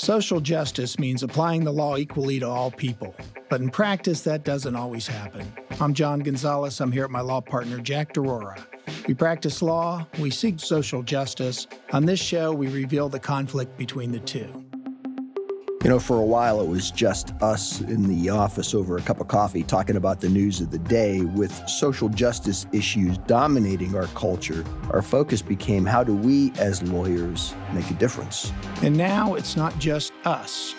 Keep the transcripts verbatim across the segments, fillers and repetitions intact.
Social justice means applying the law equally to all people, but in practice, that doesn't always happen. I'm John Gonzalez. I'm here with my law partner, Jack DeRora. We practice law, we seek social justice. On this show, we reveal the conflict between the two. You know, for a while, it was just us in the office over a cup of coffee talking about the news of the day. With social justice issues dominating our culture, our focus became, how do we as lawyers make a difference? And now it's not just us.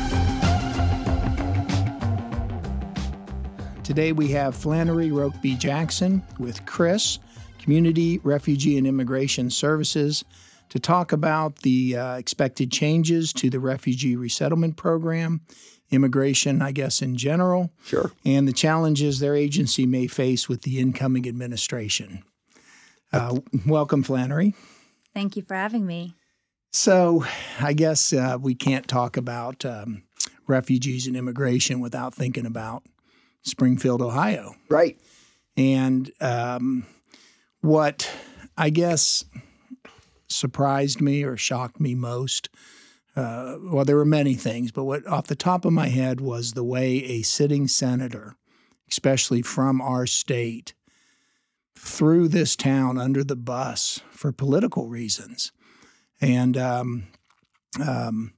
Today we have Flannery Rokeby Jackson with Chris, Community, Refugee, and Immigration Services, to talk about the uh, expected changes to the refugee resettlement program, immigration, I guess, in general, Sure. and the challenges their agency may face with the incoming administration. Uh, welcome, Flannery. Thank you for having me. So I guess uh, we can't talk about um, refugees and immigration without thinking about Springfield, Ohio. Right. And um, what I guess surprised me or shocked me most, uh, well, there were many things, but what off the top of my head was the way a sitting senator, especially from our state, threw this town under the bus for political reasons. And um, um,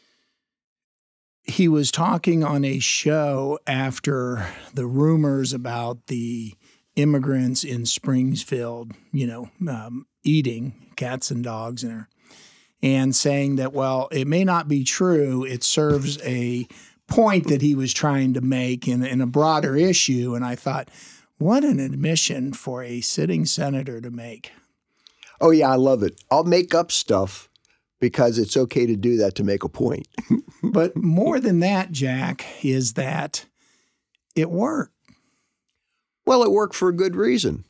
he was talking on a show after the rumors about the immigrants in Springfield, you know, um, eating cats and dogs in her, and saying that, well, it may not be true. It serves a point that he was trying to make in, in a broader issue. And I thought, what an admission for a sitting senator to make. Oh, yeah, I love it. I'll make up stuff because it's okay to do that to make a point. But more than that, Jack, is that it worked. Well, it worked for a good reason.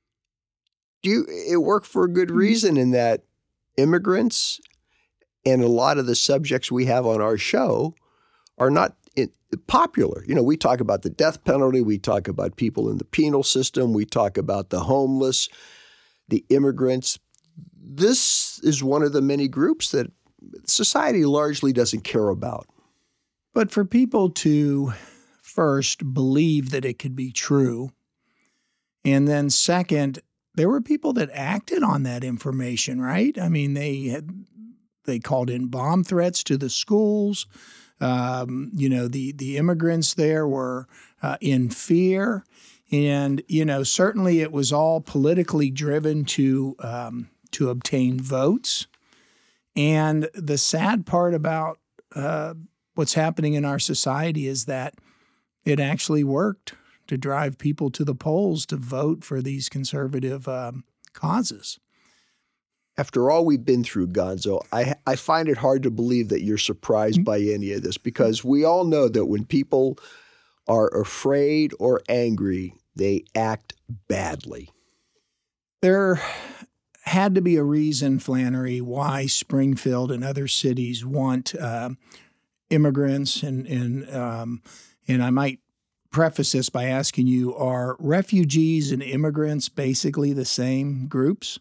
Do you, it worked for a good reason in that immigrants and a lot of the subjects we have on our show are not in, popular. You know, we talk about the death penalty. We talk about people in the penal system. We talk about the homeless, the immigrants. This is one of the many groups that society largely doesn't care about. But for people to first believe that it could be true, and then second, there were people that acted on that information, right? I mean, they had they called in bomb threats to the schools. Um, you know, the the immigrants there were uh, in fear, and you know, certainly it was all politically driven to um, to obtain votes. And the sad part about uh, what's happening in our society is that it actually worked to drive people to the polls to vote for these conservative um, causes. After all we've been through, Gonzo, I, I find it hard to believe that you're surprised mm-hmm. by any of this, because we all know that when people are afraid or angry, they act badly. There had to be a reason, Flannery, why Springfield and other cities want uh, immigrants, and and um, and I might preface this by asking you, are refugees and immigrants basically the same groups?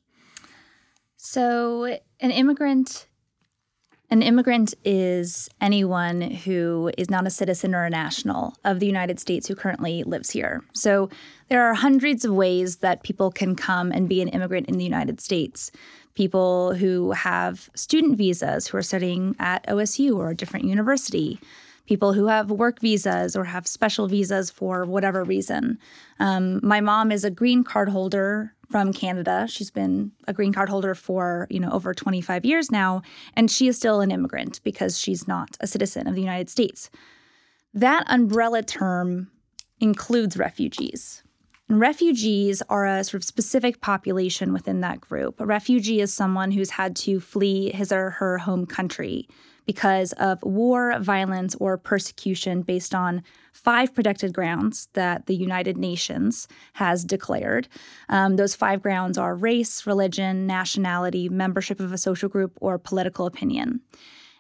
So an immigrant, an immigrant is anyone who is not a citizen or a national of the United States who currently lives here. So there are hundreds of ways that people can come and be an immigrant in the United States. People who have student visas, who are studying at O S U or a different university. People who have work visas or have special visas for whatever reason. Um, my mom is a green card holder from Canada. She's been a green card holder for, you know, over twenty-five years now, and she is still an immigrant because she's not a citizen of the United States. That umbrella term includes refugees. And refugees are a sort of specific population within that group. A refugee is someone who's had to flee his or her home country because of war, violence, or persecution based on five protected grounds that the United Nations has declared. Um, those five grounds are race, religion, nationality, membership of a social group, or political opinion.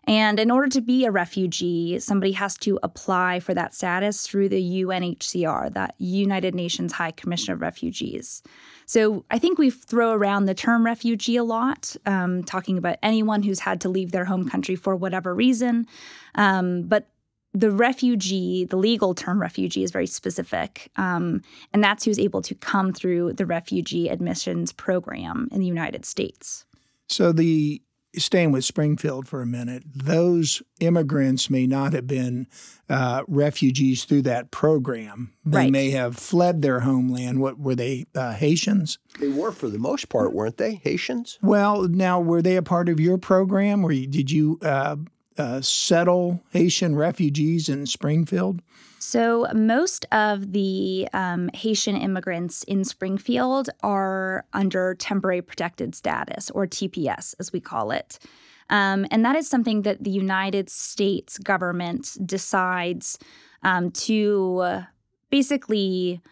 And in order to be a refugee, somebody has to apply for that status through the U N H C R, that United Nations High Commission of Refugees. So I think we throw around the term refugee a lot, um, talking about anyone who's had to leave their home country for whatever reason. Um, but the refugee, the legal term refugee, is very specific. Um, and that's who's able to come through the refugee admissions program in the United States. So the staying with Springfield for a minute, those immigrants may not have been uh, refugees through that program. They Right. may have fled their homeland. What were they, uh, Haitians? They were for the most part, weren't they? Haitians? Well, now, were they a part of your program? Were you, did you uh, uh, settle Haitian refugees in Springfield? So most of the um, Haitian immigrants in Springfield are under temporary protected status, or T P S, as we call it. Um, and that is something that the United States government decides um, to uh, basically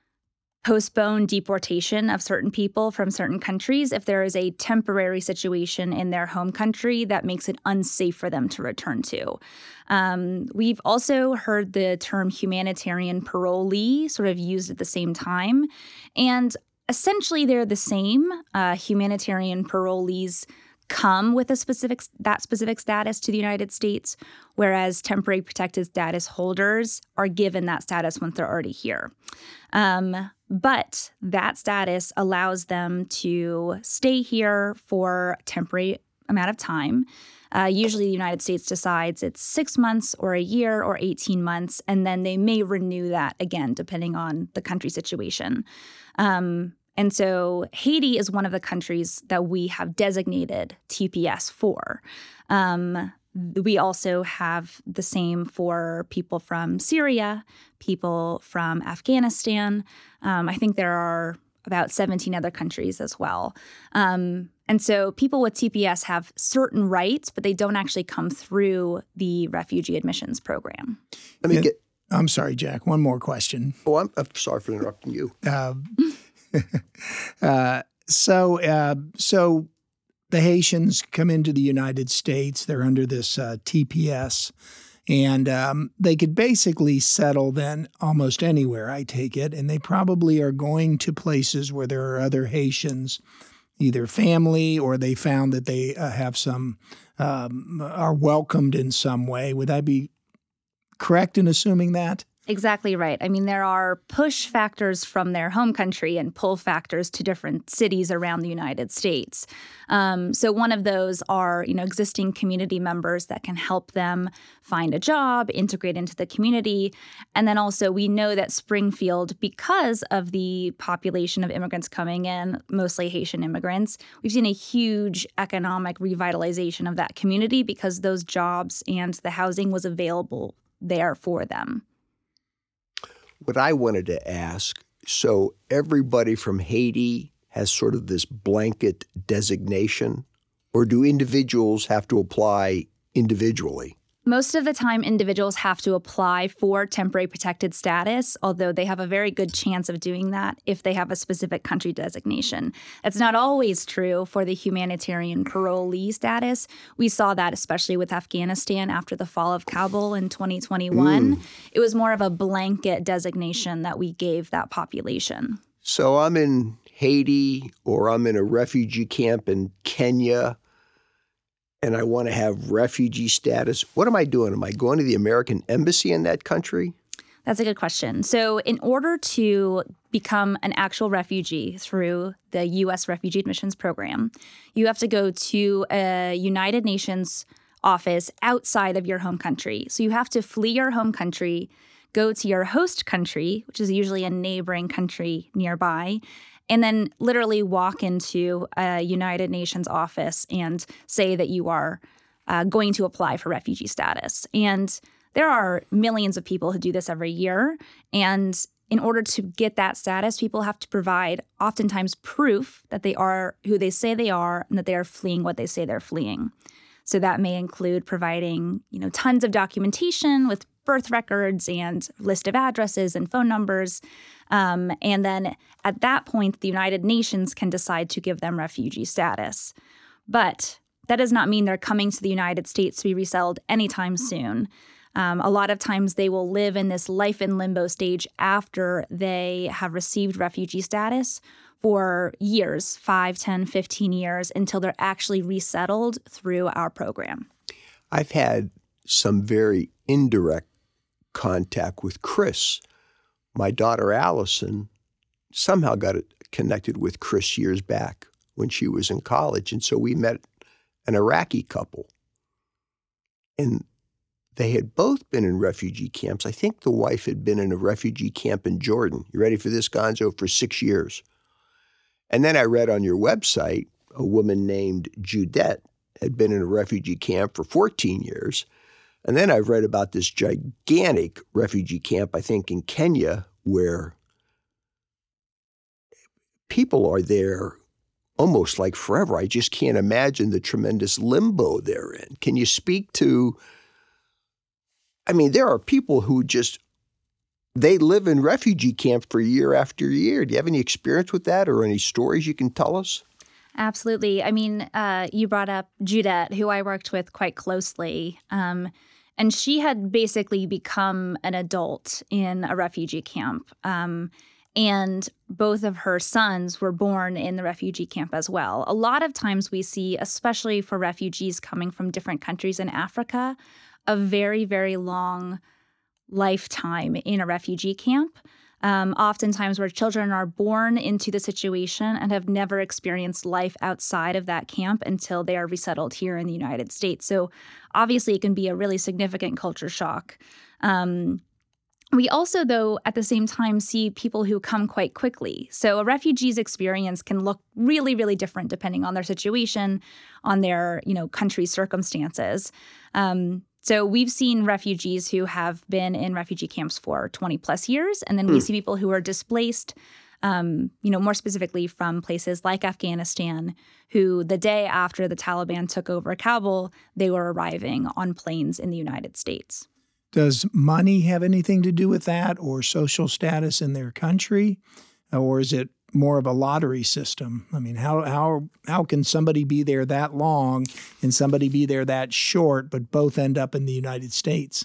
postpone deportation of certain people from certain countries if there is a temporary situation in their home country that makes it unsafe for them to return to. Um, we've also heard the term humanitarian parolee sort of used at the same time. And essentially they're the same. Uh, humanitarian parolees come with a specific that specific status to the United States, whereas temporary protected status holders are given that status once they're already here. Um, but that status allows them to stay here for a temporary amount of time. Uh, usually the United States decides it's six months or a year or eighteen months, and then they may renew that again, depending on the country situation. Um, And so Haiti is one of the countries that we have designated T P S for. Um, we also have the same for people from Syria, people from Afghanistan. Um, I think there are about seventeen other countries as well. Um, and so people with T P S have certain rights, but they don't actually come through the refugee admissions program. Let me Yeah. get. I'm sorry, Jack. One more question. Oh, I'm, I'm sorry for interrupting you. Uh, uh, so, uh, so the Haitians come into the United States. They're under this uh, T P S, and um, they could basically settle then almost anywhere, I take it. And they probably are going to places where there are other Haitians, either family or they found that they uh, have some um, are welcomed in some way. Would I be correct in assuming that? Exactly right. I mean, there are push factors from their home country and pull factors to different cities around the United States. Um, so one of those are, you know, existing community members that can help them find a job, integrate into the community. And then also we know that Springfield, because of the population of immigrants coming in, mostly Haitian immigrants, we've seen a huge economic revitalization of that community because those jobs and the housing was available there for them. What I wanted to ask, so everybody from Haiti has sort of this blanket designation, or do individuals have to apply individually? Most of the time, individuals have to apply for temporary protected status, although they have a very good chance of doing that if they have a specific country designation. That's not always true for the humanitarian parolee status. We saw that especially with Afghanistan after the fall of Kabul in twenty twenty-one. Mm. It was more of a blanket designation that we gave that population. So I'm in Haiti, or I'm in a refugee camp in Kenya, and I want to have refugee status. What am I doing? Am I going to the American embassy in that country? That's a good question. So in order to become an actual refugee through the U S Refugee Admissions Program, you have to go to a United Nations office outside of your home country. So you have to flee your home country, go to your host country, which is usually a neighboring country nearby, and then literally walk into a United Nations office and say that you are uh, going to apply for refugee status. And there are millions of people who do this every year. And in order to get that status, people have to provide oftentimes proof that they are who they say they are and that they are fleeing what they say they're fleeing. So that may include providing, you know, tons of documentation with birth records and list of addresses and phone numbers. Um, and then at that point, the United Nations can decide to give them refugee status. But that does not mean they're coming to the United States to be resettled anytime soon. Um, a lot of times they will live in this life in limbo stage after they have received refugee status for years, five, ten, fifteen years, until they're actually resettled through our program. I've had some very indirect contact with Chris. My daughter Allison somehow got connected with Chris years back when she was in college. And so we met an Iraqi couple. And they had both been in refugee camps. I think the wife had been in a refugee camp in Jordan. You ready for this, Gonzo? For six years. And then I read on your website a woman named Judette had been in a refugee camp for fourteen years. And then I've read about this gigantic refugee camp, I think in Kenya, where people are there almost like forever. I just can't imagine the tremendous limbo they're in. Can you speak to, I mean, there are people who just, they live in refugee camp for year after year. Do you have any experience with that or any stories you can tell us? Absolutely. I mean, uh, you brought up Judette, who I worked with quite closely. Um, and she had basically become an adult in a refugee camp. Um, and both of her sons were born in the refugee camp as well. A lot of times we see, especially for refugees coming from different countries in Africa, a very, very long lifetime in a refugee camp. Um, oftentimes where children are born into the situation and have never experienced life outside of that camp until they are resettled here in the United States. So obviously it can be a really significant culture shock. Um, we also, though, at the same time see people who come quite quickly. So a refugee's experience can look really, really different depending on their situation, on their, you know, country circumstances. Um, So we've seen refugees who have been in refugee camps for twenty plus years, and then we mm. see people who are displaced, um, you know, more specifically from places like Afghanistan, who the day after the Taliban took over Kabul, they were arriving on planes in the United States. Does money have anything to do with that, or social status in their country, or is it more of a lottery system? I mean, how how how can somebody be there that long and somebody be there that short, but both end up in the United States?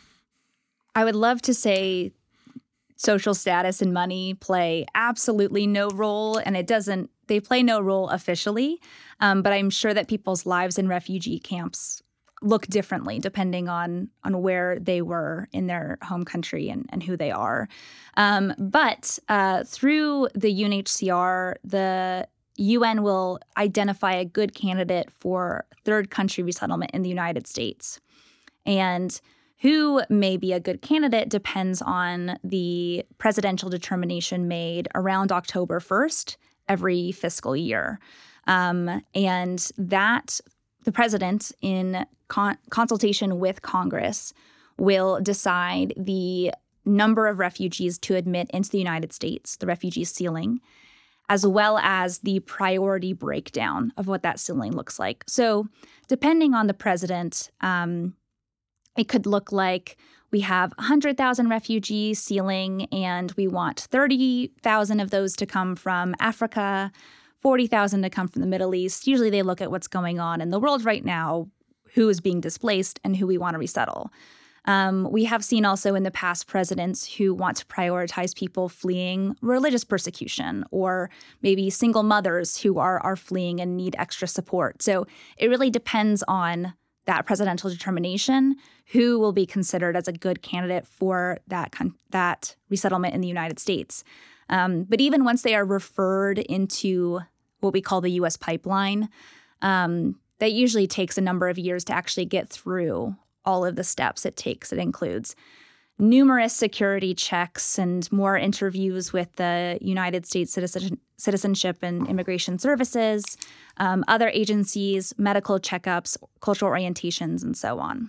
I would love to say social status and money play absolutely no role, and it doesn't. They play no role officially, um, but I'm sure that people's lives in refugee camps look differently depending on on where they were in their home country and, and who they are. Um, but uh, through the U N H C R, the U N will identify a good candidate for third country resettlement in the United States. And who may be a good candidate depends on the presidential determination made around October first every fiscal year. Um, and that the president, in con- consultation with Congress, will decide the number of refugees to admit into the United States, the refugee ceiling, as well as the priority breakdown of what that ceiling looks like. So depending on the president, um, it could look like we have one hundred thousand refugee ceiling and we want thirty thousand of those to come from Africa, forty thousand to come from the Middle East. Usually they look at what's going on in the world right now, who is being displaced, and who we want to resettle. Um, we have seen also in the past presidents who want to prioritize people fleeing religious persecution, or maybe single mothers who are, are fleeing and need extra support. So it really depends on that presidential determination who will be considered as a good candidate for that, con- that resettlement in the United States. Um, but even once they are referred into what we call the U S pipeline, um, that usually takes a number of years to actually get through all of the steps it takes. It includes numerous security checks and more interviews with the United States Citizen- Citizenship and Immigration Services, um, other agencies, medical checkups, cultural orientations, and so on.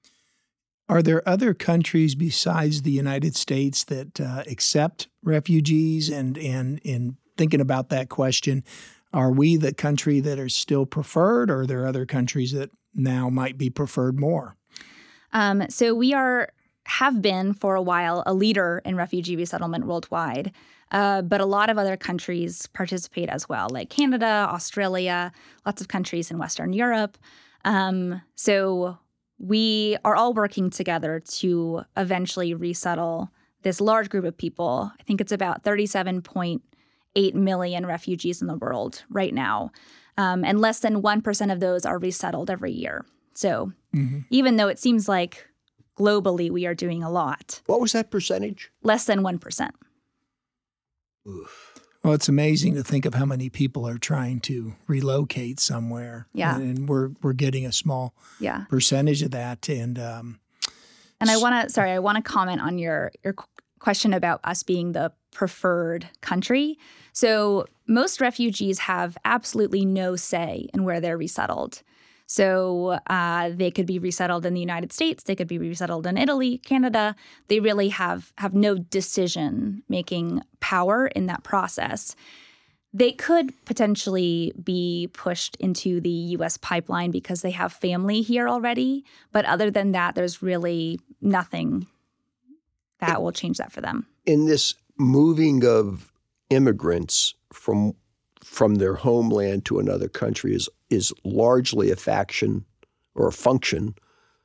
Are there other countries besides the United States that uh, accept refugees? And, and in thinking about that question, are we the country that are still preferred, or are there other countries that now might be preferred more? Um, so we are have been for a while a leader in refugee resettlement worldwide. Uh, but a lot of other countries participate as well, like Canada, Australia, lots of countries in Western Europe. Um, so we are all working together to eventually resettle this large group of people. I think it's about thirty-seven point eight million refugees in the world right now. Um, and less than one percent of those are resettled every year. So mm-hmm. even though it seems like globally we are doing a lot. What was that percentage? Less than one percent. Oof. Well, it's amazing to think of how many people are trying to relocate somewhere. Yeah. And we're we're getting a small yeah. percentage of that. And um, and I want to, sorry, I want to comment on your, your question about us being the preferred country. So most refugees have absolutely no say in where they're resettled. So uh, they could be resettled in the United States. They could be resettled in Italy, Canada. They really have, have no decision-making power in that process. They could potentially be pushed into the U S pipeline because they have family here already. But other than that, there's really nothing that will change that for them. In this moving of immigrants from from their homeland to another country is is largely a faction or a function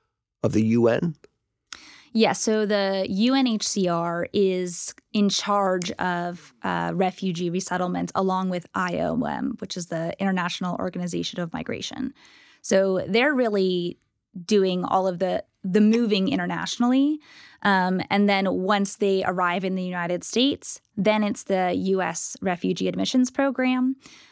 of the U N? Yeah, so the U N H C R is in charge of uh, refugee resettlement along with I O M, which is the International Organization of Migration. So they're really doing all of the, the moving internationally. Um, and then once they arrive in the United States, then it's the U S Refugee Admissions Program,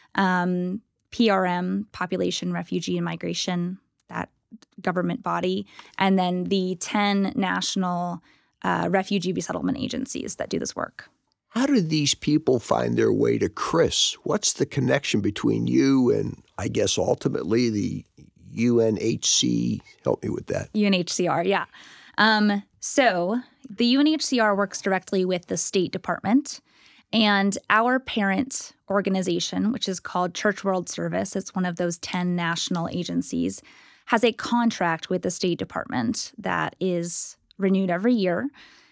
um, P R M, Population, Refugee, and Migration, that government body, and then the ten national uh, refugee resettlement agencies that do this work. How do these people find their way to CRIS? What's the connection between you and, I guess, ultimately the U N H C? Help me with that. U N H C R, yeah. Um, so the U N H C R works directly with the State Department, and our parent organization, which is called Church World Service, it's one of those ten national agencies, has a contract with the State Department that is renewed every year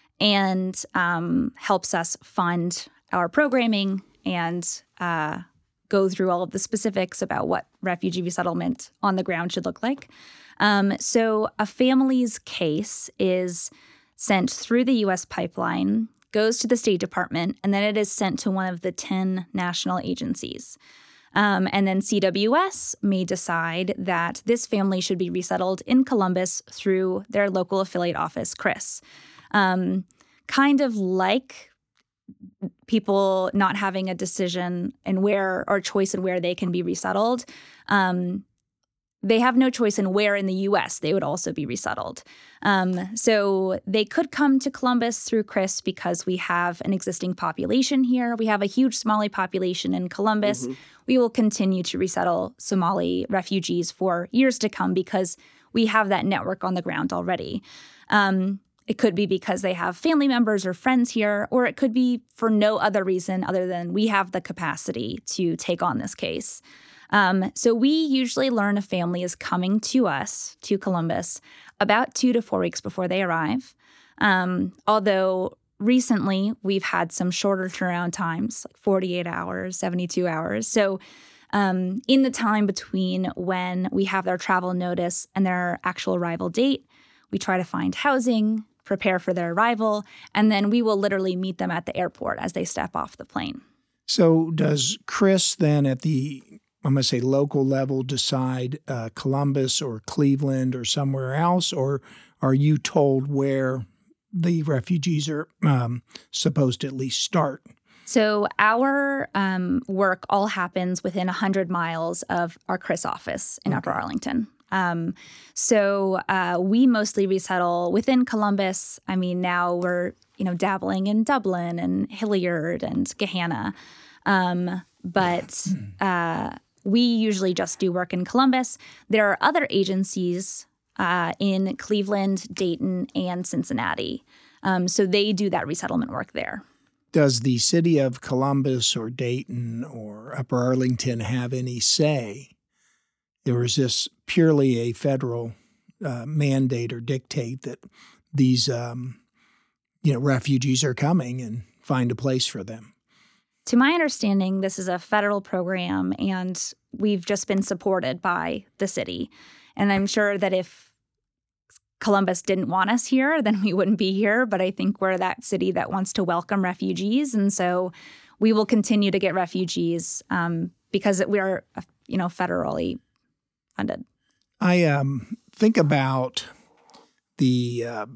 and um, helps us fund our programming and uh, go through all of the specifics about what refugee resettlement on the ground should look like. Um, so a family's case is sent through the U S pipeline, goes to the State Department, and then it is sent to one of the ten national agencies. Um, and then C W S may decide that this family should be resettled in Columbus through their local affiliate office, CRIS. Um, kind of like people not having a decision in where or choice in where they can be resettled. Um, they have no choice in where in the U S they would also be resettled. Um, so they could come to Columbus through CRIS because we have an existing population here. We have a huge Somali population in Columbus. Mm-hmm. We will continue to resettle Somali refugees for years to come because we have that network on the ground already. Um, it could be because they have family members or friends here, or it could be for no other reason other than we have the capacity to take on this case. Um, so we usually learn a family is coming to us, to Columbus, about two to four weeks before they arrive. Um, although recently we've had some shorter turnaround times, like forty-eight hours, seventy-two hours. So um, in the time between when we have their travel notice and their actual arrival date, we try to find housing, prepare for their arrival, and then we will literally meet them at the airport as they step off the plane. So does CRIS then at the I'm going to say local level decide uh, Columbus or Cleveland or somewhere else, or are you told where the refugees are um, supposed to at least start? So our um, work all happens within one hundred miles of our CRIS office in okay. Upper Arlington. Um, so uh, we mostly resettle within Columbus. I mean, now we're you know dabbling in Dublin and Hilliard and Gahanna, um, but uh, we usually just do work in Columbus. There are other agencies uh, in Cleveland, Dayton, and Cincinnati. Um, so they do that resettlement work there. Does the city of Columbus or Dayton or Upper Arlington have any say? Or is this purely a federal uh, mandate or dictate that these um, you know refugees are coming and find a place for them? to my understanding, this is a federal program, and we've just been supported by the city. And I'm sure that if Columbus didn't want us here, then we wouldn't be here. But I think we're that city that wants to welcome refugees. And so we will continue to get refugees um, because we're, you know, federally funded. I um, think about the uh,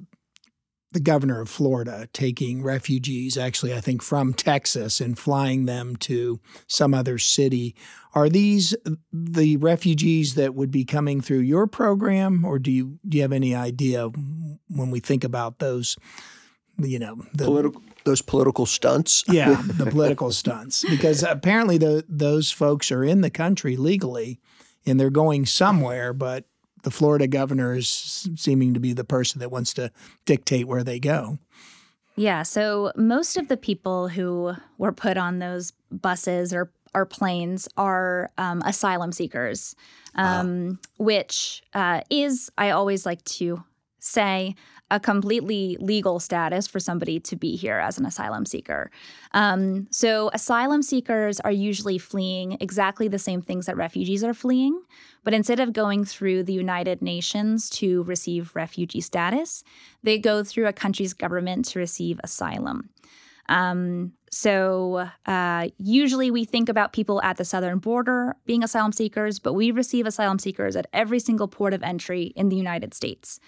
the governor of Florida taking refugees, actually, I think from Texas, and flying them to some other city. Are these the refugees that would be coming through your program, or do you do you have any idea when we think about those, you know, the, political those political stunts? Yeah, the political stunts, because apparently the, those folks are in the country legally, and they're going somewhere, but the Florida governor is seeming to be the person that wants to dictate where they go. Yeah, so most of the people who were put on those buses or, or planes are um, asylum seekers, um, ah. which uh, is, I always like to say, a completely legal status for somebody to be here as an asylum seeker. Um, so asylum seekers are usually fleeing exactly the same things that refugees are fleeing, but instead of going through the United Nations to receive refugee status, they go through a country's government to receive asylum. Um, so uh, usually we think about people at the southern border being asylum seekers, but we receive asylum seekers at every single port of entry in the United States.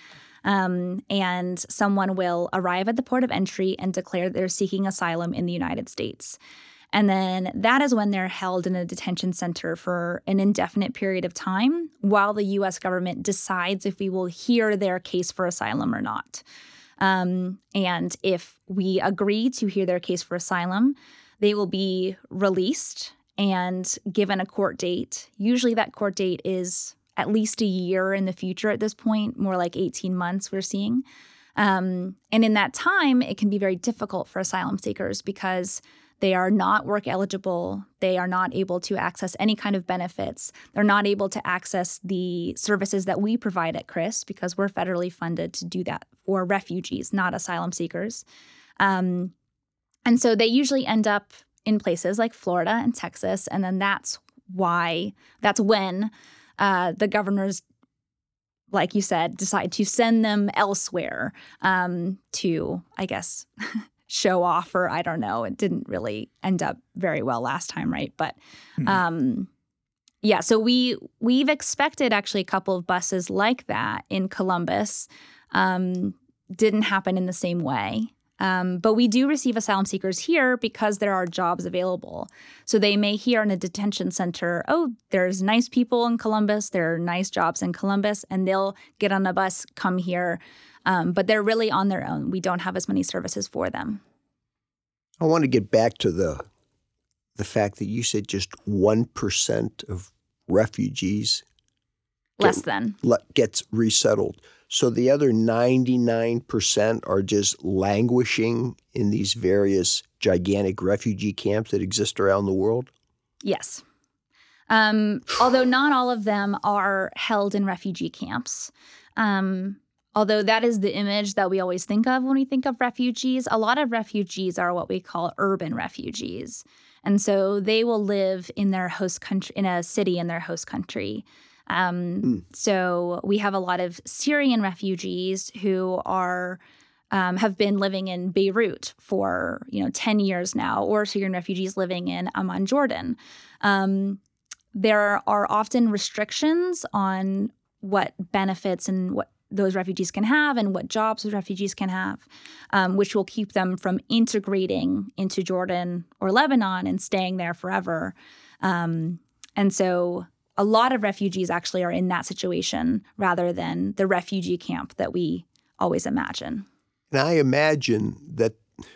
Um, and someone will arrive at the port of entry and declare they're seeking asylum in the United States. And then that is when they're held in a detention center for an indefinite period of time while the U S government decides if we will hear their case for asylum or not. Um, and if we agree to hear their case for asylum, they will be released and given a court date. Usually that court date is at least a year in the future at this point, more like eighteen months we're seeing. Um, and in that time, it can be very difficult for asylum seekers because they are not work eligible. They are not able to access any kind of benefits. They're not able to access the services that we provide at C R I S because we're federally funded to do that for refugees, not asylum seekers. Um, and so they usually end up in places like Florida and Texas, and then that's why, that's when Uh, the governors, like you said, decide to send them elsewhere um, to, I guess, show off, or I don't know. It didn't really end up very well last time, right? But um, yeah, so we, we've expected actually a couple of buses like that in Columbus. Um, didn't happen in the same way. Um, but we do receive asylum seekers here because there are jobs available. So they may hear in a detention center, oh, there's nice people in Columbus, there are nice jobs in Columbus, and they'll get on a bus, come here. Um, but they're really on their own. We don't have as many services for them. I want to get back to the the fact that you said just one percent of refugees Less get, than. le- gets resettled. So the other ninety-nine percent are just languishing in these various gigantic refugee camps that exist around the world? Yes. Um, although not all of them are held in refugee camps. Um, although that is the image that we always think of when we think of refugees, a lot of refugees are what we call urban refugees. And so they will live in their host country, in a city in their host country. Um, mm. So we have a lot of Syrian refugees who are um, have been living in Beirut for you know ten years now, or Syrian refugees living in Amman, Jordan. Um, there are often restrictions on what benefits and what those refugees can have and what jobs those refugees can have, um, which will keep them from integrating into Jordan or Lebanon and staying there forever. Um, and so a lot of refugees actually are in that situation rather than the refugee camp that we always imagine. And I imagine that,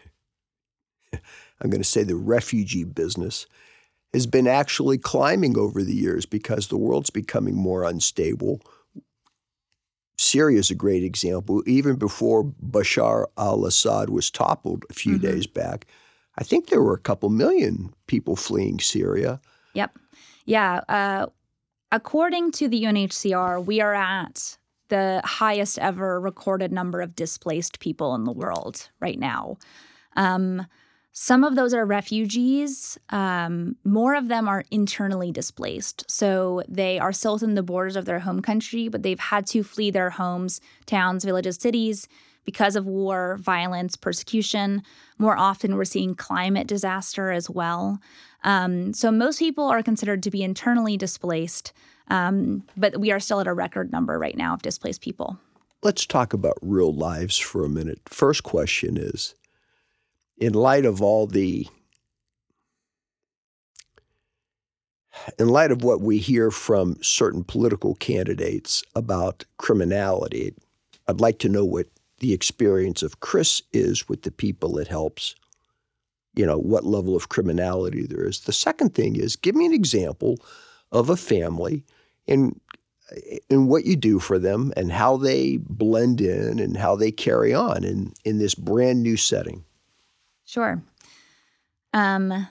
I'm going to say the refugee business has been actually climbing over the years because the world's becoming more unstable. Syria is a great example. Even before Bashar al-Assad was toppled a few mm-hmm. days back, I think there were a couple million people fleeing Syria. Yep. Yeah. Uh, according to the U N H C R, we are at the highest ever recorded number of displaced people in the world right now. Um, Some of those are refugees. Um, more of them are internally displaced. So they are still within the borders of their home country, but they've had to flee their homes, towns, villages, cities because of war, violence, persecution. More often, we're seeing climate disaster as well. Um, so most people are considered to be internally displaced, um, but we are still at a record number right now of displaced people. Let's talk about real lives for a minute. First question is, in light of all the, in light of what we hear from certain political candidates about criminality, I'd like to know what the experience of Chris is with the people it helps, you know, what level of criminality there is. The second thing is, give me an example of a family and, and what you do for them and how they blend in and how they carry on in, in this brand new setting. Sure. Um,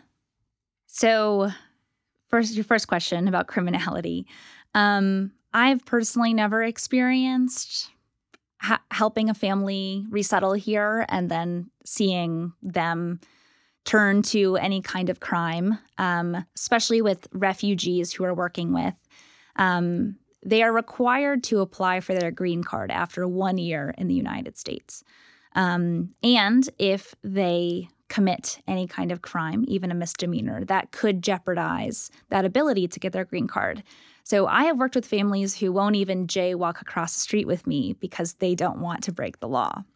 so first, your first question about criminality. Um, I've personally never experienced ha- helping a family resettle here and then seeing them turn to any kind of crime, um, especially with refugees who we're working with. Um, they are required to apply for their green card after one year in the United States. Um, and if they commit any kind of crime, even a misdemeanor, that could jeopardize that ability to get their green card. So I have worked with families who won't even jaywalk across the street with me because they don't want to break the law.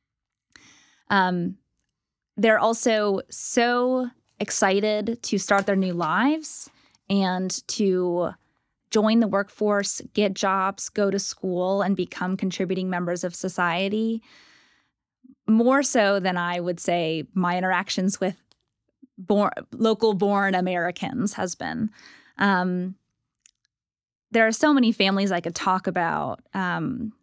Um, they're also so excited to start their new lives and to join the workforce, get jobs, go to school, and become contributing members of society. More so than I would say my interactions with born, local-born Americans has been. Um, there are so many families I could talk about. Um,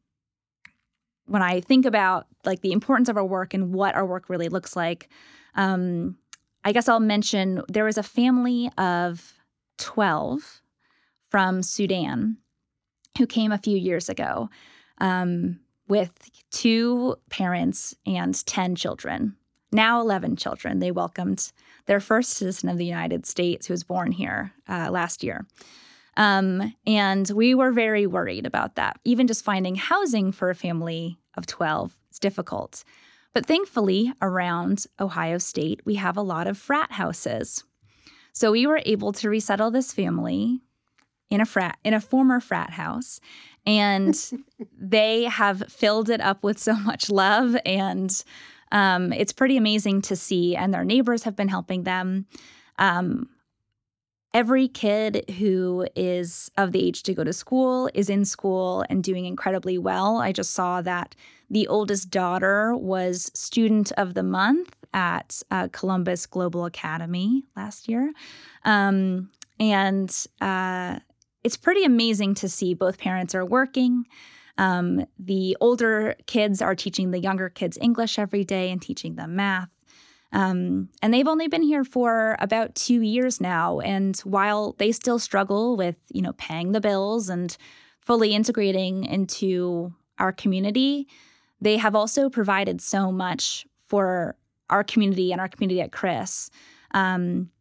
when I think about like the importance of our work and what our work really looks like, um, I guess I'll mention there was a family of twelve from Sudan who came a few years ago. Um, with two parents and ten children, now eleven children. They welcomed their first citizen of the United States who was born here uh, last year. Um, and we were very worried about that. Even just finding housing for a family of twelve is difficult. But thankfully, around Ohio State, we have a lot of frat houses. So we were able to resettle this family in a frat, in a former frat house. And they have filled it up with so much love, and um, it's pretty amazing to see. And their neighbors have been helping them. Um, every kid who is of the age to go to school is in school and doing incredibly well. I just saw that the oldest daughter was Student of the Month at uh, Columbus Global Academy last year. Um, and uh It's pretty amazing to see both parents are working. Um, the older kids are teaching the younger kids English every day and teaching them math. Um, and they've only been here for about two years now. And while they still struggle with, you know, paying the bills and fully integrating into our community, they have also provided so much for our community and our community at Chris. Um,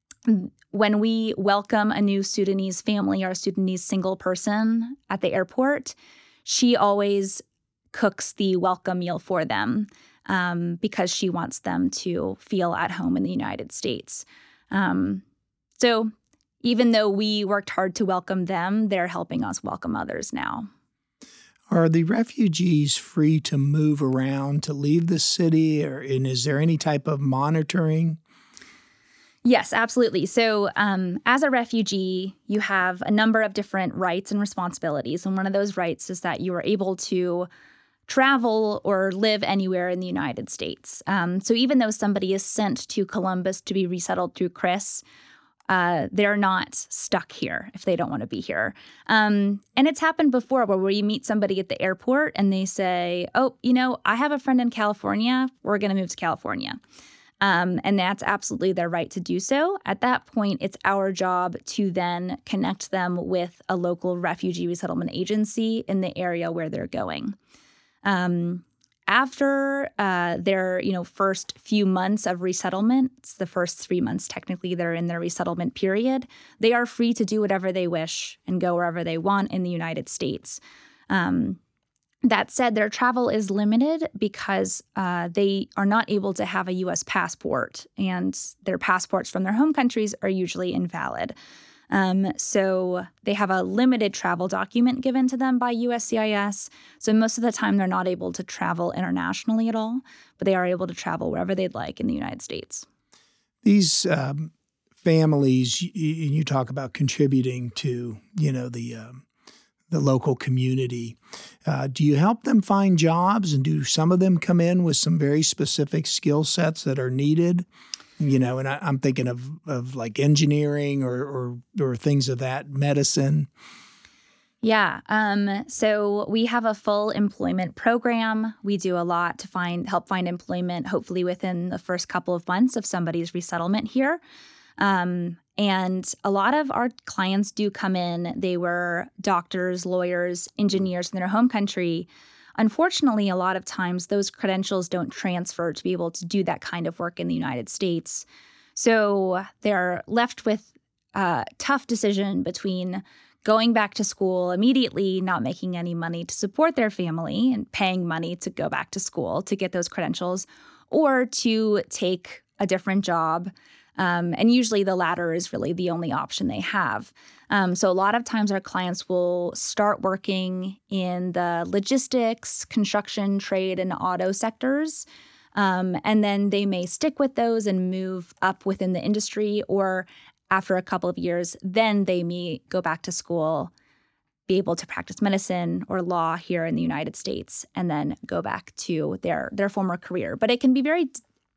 When we welcome a new Sudanese family or a Sudanese single person at the airport, she always cooks the welcome meal for them um, because she wants them to feel at home in the United States. Um, so even though we worked hard to welcome them, they're helping us welcome others now. Are the refugees free to move around, to leave the city, or and is there any type of monitoring? Yes, absolutely. So um, as a refugee, you have a number of different rights and responsibilities. And one of those rights is that you are able to travel or live anywhere in the United States. Um, so even though somebody is sent to Columbus to be resettled through Chris, uh, they're not stuck here if they don't want to be here. Um, and it's happened before where you meet somebody at the airport and they say, oh, you know, I have a friend in California. We're going to move to California. Um, and that's absolutely their right to do so. At that point, it's our job to then connect them with a local refugee resettlement agency in the area where they're going. Um, after uh, their, you know, first few months of resettlement, it's the first three months technically they're in their resettlement period, they are free to do whatever they wish and go wherever they want in the United States. Um, that said, their travel is limited because uh, they are not able to have a U S passport, and their passports from their home countries are usually invalid. Um, so they have a limited travel document given to them by U S C I S. So most of the time they're not able to travel internationally at all, but they are able to travel wherever they'd like in the United States. These um, families, you, you talk about contributing to, you know, the um, the local community. Uh, do you help them find jobs, and do some of them come in with some very specific skill sets that are needed? You know, and I, I'm thinking of, of like engineering or, or or things of that, medicine. Yeah. Um, so we have a full employment program. We do a lot to find help find employment, hopefully within the first couple of months of somebody's resettlement here. Um, and a lot of our clients do come in. They were doctors, lawyers, engineers in their home country. Unfortunately, a lot of times those credentials don't transfer to be able to do that kind of work in the United States. So they're left with a tough decision between going back to school immediately, not making any money to support their family and paying money to go back to school to get those credentials, or to take a different job. Um, and usually the latter is really the only option they have. Um, so a lot of times our clients will start working in the logistics, construction, trade, and auto sectors. Um, and then they may stick with those and move up within the industry, or after a couple of years, then they may go back to school, be able to practice medicine or law here in the United States, and then go back to their, their former career. But it can be very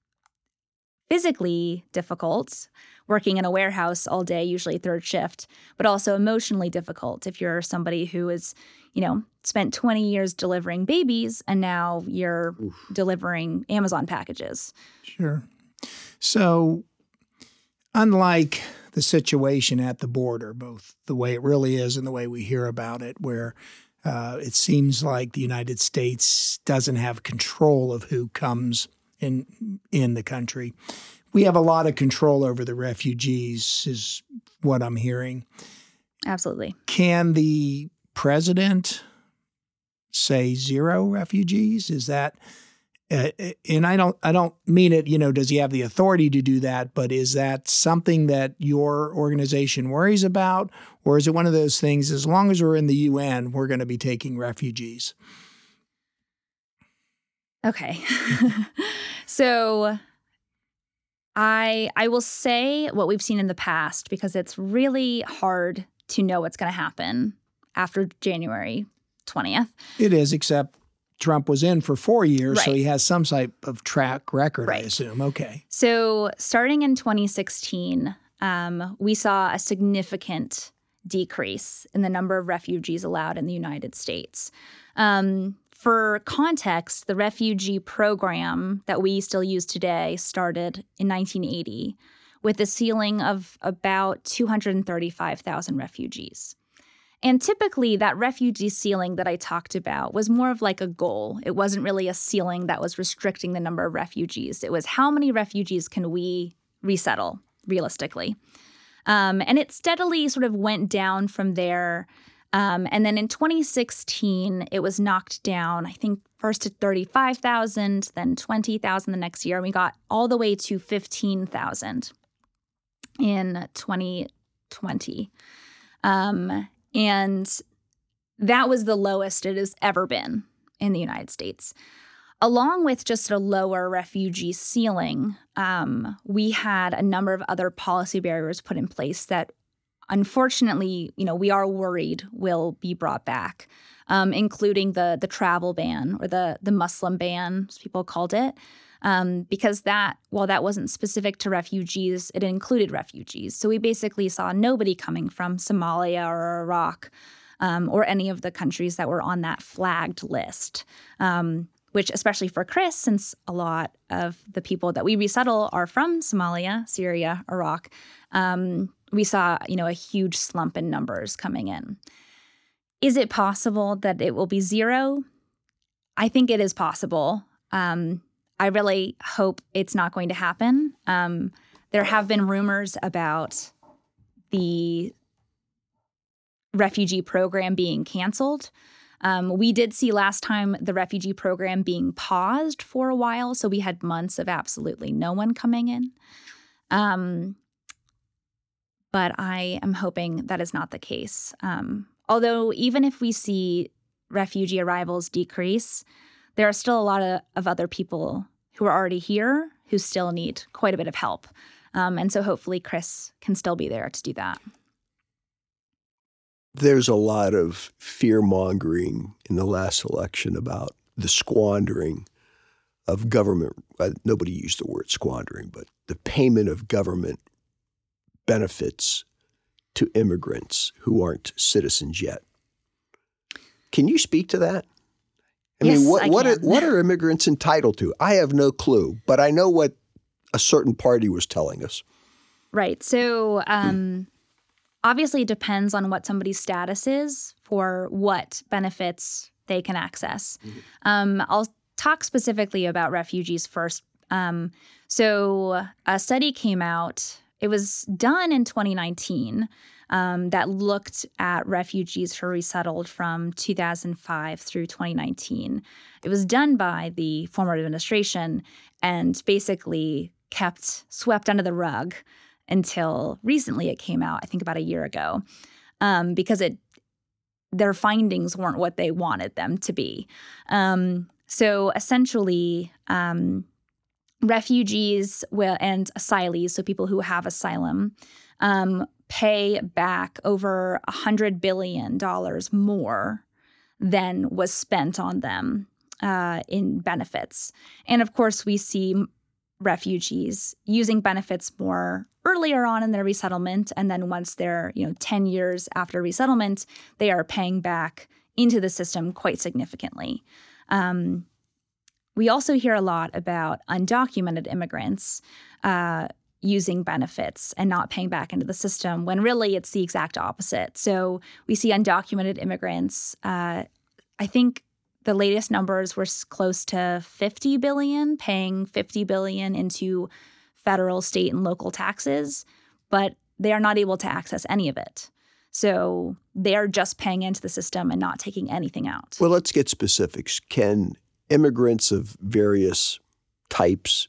physically difficult working in a warehouse all day, usually third shift, but also emotionally difficult if you're somebody who is, you know, spent twenty years delivering babies and now you're Oof. delivering Amazon packages. Sure. So unlike the situation at the border, both the way it really is and the way we hear about it, where uh, it seems like the United States doesn't have control of who comes in in the country. We have a lot of control over the refugees, is what I'm hearing. Absolutely. Can the president say zero refugees? Is that, uh, and I don't, I don't mean it, you know, does he have the authority to do that? But is that something that your organization worries about? Or is it one of those things, as long as we're in the U N, we're going to be taking refugees? Okay. So I I will say what we've seen in the past, because it's really hard to know what's going to happen after January twentieth. It is, except Trump was in for four years, right. So he has some type of track record, right. I assume. Okay. So starting in twenty sixteen, um, we saw a significant decrease in the number of refugees allowed in the United States. Um, For context, the refugee program that we still use today started in nineteen eighty with a ceiling of about two hundred thirty-five thousand refugees. And typically that refugee ceiling that I talked about was more of like a goal. It wasn't really a ceiling that was restricting the number of refugees. It was how many refugees can we resettle realistically? Um, and it steadily sort of went down from there. Um, and then in twenty sixteen, it was knocked down, I think, first to thirty-five thousand, then twenty thousand the next year. And we got all the way to fifteen thousand in twenty twenty. Um, and that was the lowest it has ever been in the United States. Along with just a lower refugee ceiling, um, we had a number of other policy barriers put in place that unfortunately, you know, we are worried will be brought back, um, including the the travel ban, or the the Muslim ban, as people called it, um, because that, while that wasn't specific to refugees, it included refugees. So we basically saw nobody coming from Somalia or Iraq, um, or any of the countries that were on that flagged list, um, which, especially for Chris, since a lot of the people that we resettle are from Somalia, Syria, Iraq, um, we saw, you know, a huge slump in numbers coming in. Is it possible that it will be zero? I think it is possible. Um, I really hope it's not going to happen. Um, there have been rumors about the refugee program being canceled. Um, we did see last time the refugee program being paused for a while, so we had months of absolutely no one coming in. Um, but I am hoping that is not the case. Um, although even if we see refugee arrivals decrease, there are still a lot of, of other people who are already here who still need quite a bit of help. Um, and so hopefully Chris can still be there to do that. There's a lot of fear-mongering in the last election about the squandering of government. Uh, nobody used the word squandering, but the payment of government benefits to immigrants who aren't citizens yet. Can you speak to that? I yes, mean, what I what can. are, what are immigrants entitled to? I have no clue, but I know what a certain party was telling us. Right. So um, obviously it depends on what somebody's status is for what benefits they can access. Mm-hmm. Um, I'll talk specifically about refugees first. Um, so a study came out. It was done in twenty nineteen um, that looked at refugees who were resettled from two thousand five through twenty nineteen. It was done by the former administration and basically kept swept under the rug until recently it came out, I think about a year ago, um, because it their findings weren't what they wanted them to be. Um, so essentially, um, refugees will, and asylees, so people who have asylum, um, pay back over one hundred billion dollars more than was spent on them uh, in benefits. And of course, we see refugees using benefits more earlier on in their resettlement, and then once they're, you know, ten years after resettlement, they are paying back into the system quite significantly. Um, we also hear a lot about undocumented immigrants uh, using benefits and not paying back into the system, when really it's the exact opposite. So we see undocumented immigrants, uh, I think the latest numbers were close to fifty billion dollars, paying fifty billion dollars into federal, state, and local taxes, but they are not able to access any of it. So they are just paying into the system and not taking anything out. Well, let's get specifics. Can immigrants of various types,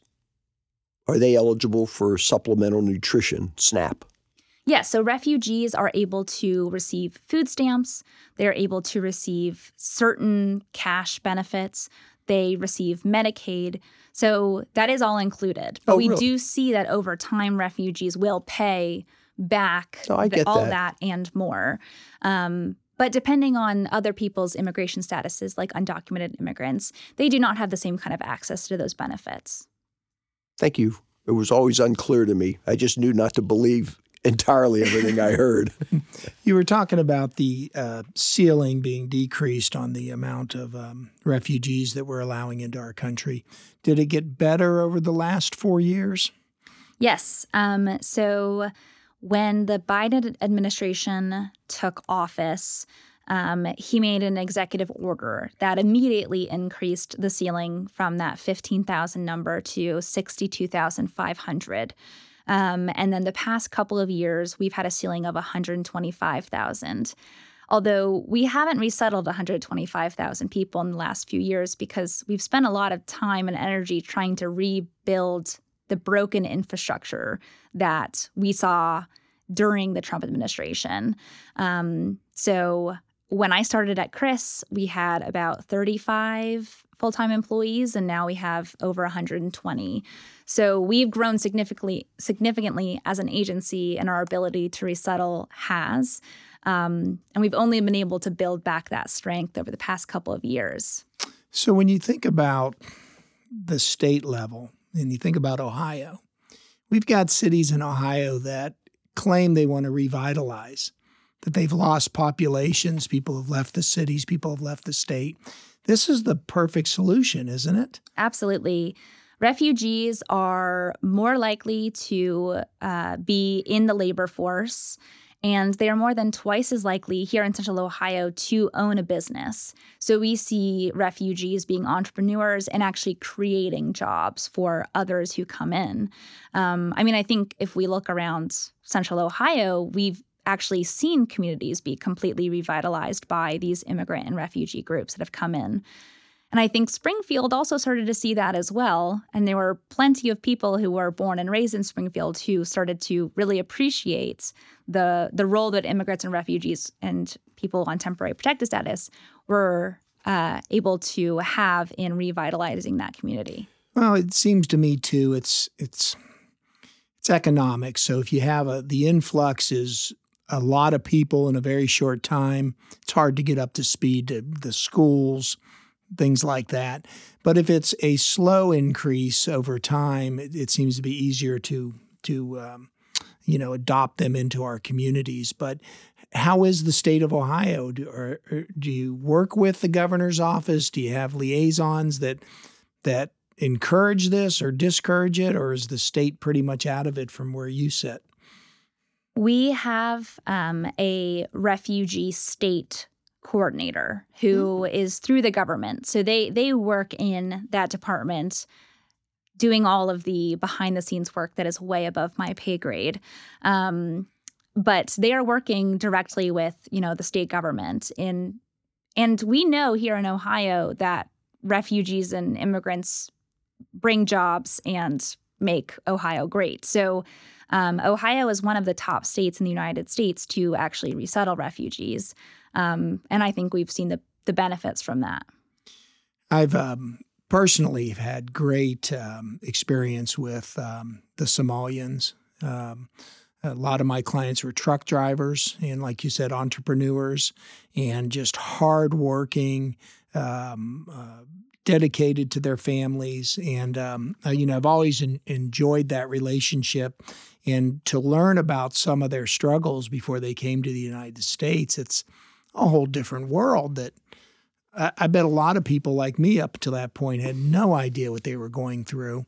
are they eligible for supplemental nutrition, SNAP? Yes, so refugees are able to receive food stamps. They're able to receive certain cash benefits. They receive Medicaid. So that is all included. But oh, we really? do see that over time, refugees will pay back oh, I get all that. that and more. Um, but depending on other people's immigration statuses, like undocumented immigrants, they do not have the same kind of access to those benefits. Thank you. It was always unclear to me. I just knew not to believe entirely everything I heard. You were talking about the uh, ceiling being decreased on the amount of um, refugees that we're allowing into our country. Did it get better over the last four years? Yes. Um, so when the Biden administration took office, um, he made an executive order that immediately increased the ceiling from that fifteen thousand number to sixty-two thousand five hundred. Um, and then the past couple of years, we've had a ceiling of one hundred twenty-five thousand. Although we haven't resettled one hundred twenty-five thousand people in the last few years because we've spent a lot of time and energy trying to rebuild the broken infrastructure that we saw during the Trump administration. Um, so when I started at Chris, we had about thirty-five full-time employees, and now we have over one hundred twenty. So we've grown significantly, significantly as an agency, and our ability to resettle has. Um, and we've only been able to build back that strength over the past couple of years. So when you think about the state level and you think about Ohio, we've got cities in Ohio that claim they want to revitalize, that they've lost populations, people have left the cities, people have left the state. This is the perfect solution, isn't it? Absolutely. Refugees are more likely to uh, be in the labor force, And they are more than twice as likely here in Central Ohio to own a business. So we see refugees being entrepreneurs and actually creating jobs for others who come in. Um, I mean, I think if we look around Central Ohio, we've actually seen communities be completely revitalized by these immigrant and refugee groups that have come in. And I think Springfield also started to see that as well. And there were plenty of people who were born and raised in Springfield who started to really appreciate the the role that immigrants and refugees and people on temporary protected status were uh, able to have in revitalizing that community. Well, it seems to me too. It's it's it's economics. So if you have a the influx is a lot of people in a very short time, it's hard to get up to speed to the schools, things like that. But if it's a slow increase over time, it, it seems to be easier to to um, you know adopt them into our communities. But how is the state of Ohio? Do, or, or do you work with the governor's office? Do you have liaisons that that encourage this or discourage it, or is the state pretty much out of it from where you sit? We have um, a refugee state coordinator who mm. is through the government. So they they work in that department doing all of the behind the scenes work that is way above my pay grade. Um, but they are working directly with, you know, the state government in, and we know here in Ohio that refugees and immigrants bring jobs and make Ohio great. So um, Ohio is one of the top states in the United States to actually resettle refugees. Um, and I think we've seen the, the benefits from that. I've um, personally had great um, experience with um, the Somalians. Um, a lot of my clients were truck drivers and, like you said, entrepreneurs and just hardworking, um, uh, dedicated to their families. And, um, uh, you know, I've always en- enjoyed that relationship. And to learn about some of their struggles before they came to the United States, it's a whole different world that I, I bet a lot of people like me up to that point had no idea what they were going through.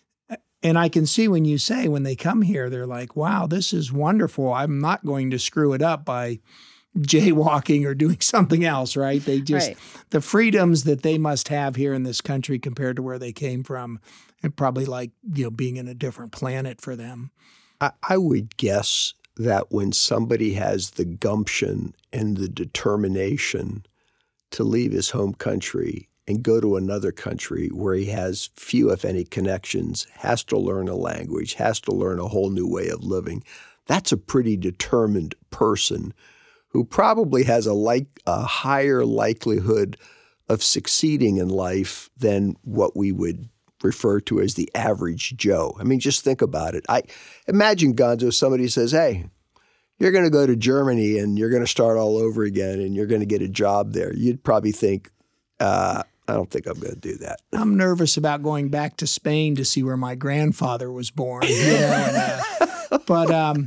And I can see when you say when they come here, they're like, wow, this is wonderful. I'm not going to screw it up by jaywalking or doing something else, right? They just, right. The freedoms that they must have here in this country compared to where they came from, and probably like, you know, being in a different planet for them. I, I would guess that when somebody has the gumption and the determination to leave his home country and go to another country where he has few, if any, connections, has to learn a language, has to learn a whole new way of living, that's a pretty determined person who probably has a like a higher likelihood of succeeding in life than what we would refer to as the average Joe. I mean, just think about it. I imagine, Gonzo, somebody says, hey, you're going to go to Germany and you're going to start all over again and you're going to get a job there. You'd probably think, uh, I don't think I'm going to do that. I'm nervous about going back to Spain to see where my grandfather was born. You know, and, uh, but um,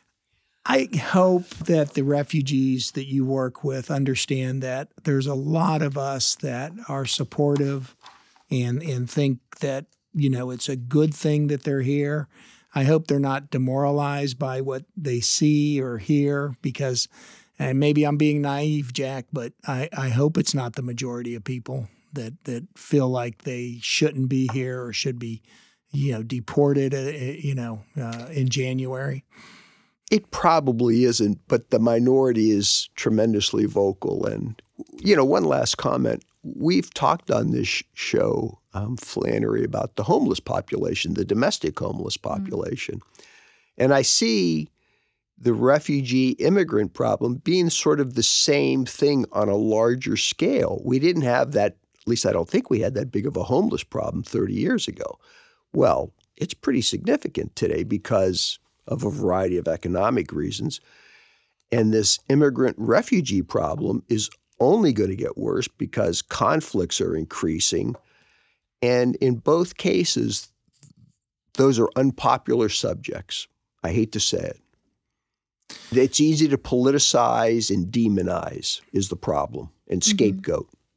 I hope that the refugees that you work with understand that there's a lot of us that are supportive and and think that, you know, it's a good thing that they're here. I hope they're not demoralized by what they see or hear because, and maybe I'm being naive, Jack, but I, I hope it's not the majority of people that that feel like they shouldn't be here or should be, you know, deported, uh, you know, uh, in January. It probably isn't, but the minority is tremendously vocal. And, you know, one last comment. We've talked on this show, um, Flannery, about the homeless population, the domestic homeless population. Mm-hmm. And I see the refugee immigrant problem being sort of the same thing on a larger scale. We didn't have that, at least I don't think we had that big of a homeless problem thirty years ago. Well, it's pretty significant today because of a variety of economic reasons. And this immigrant refugee problem is only going to get worse because conflicts are increasing. And in both cases, those are unpopular subjects. I hate to say it. It's easy to politicize and demonize is the problem, and scapegoat. Mm-hmm.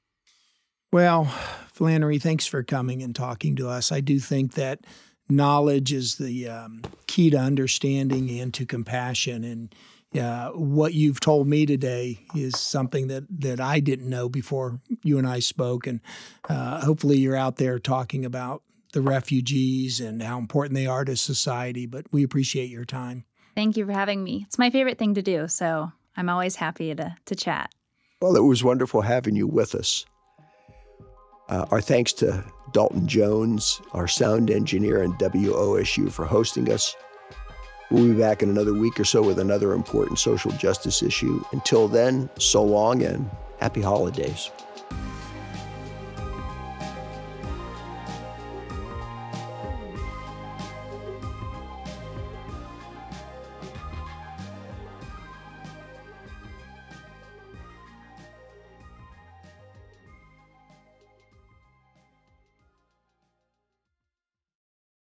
Well, Flannery, thanks for coming and talking to us. I do think that knowledge is the um, key to understanding and to compassion. And uh, what you've told me today is something that, that I didn't know before you and I spoke. And uh, hopefully you're out there talking about the refugees and how important they are to society. But we appreciate your time. Thank you for having me. It's my favorite thing to do, so I'm always happy to, to chat. Well, it was wonderful having you with us. Uh, our thanks to Dalton Jones, our sound engineer, and W O S U for hosting us. We'll be back in another week or so with another important social justice issue. Until then, so long and happy holidays.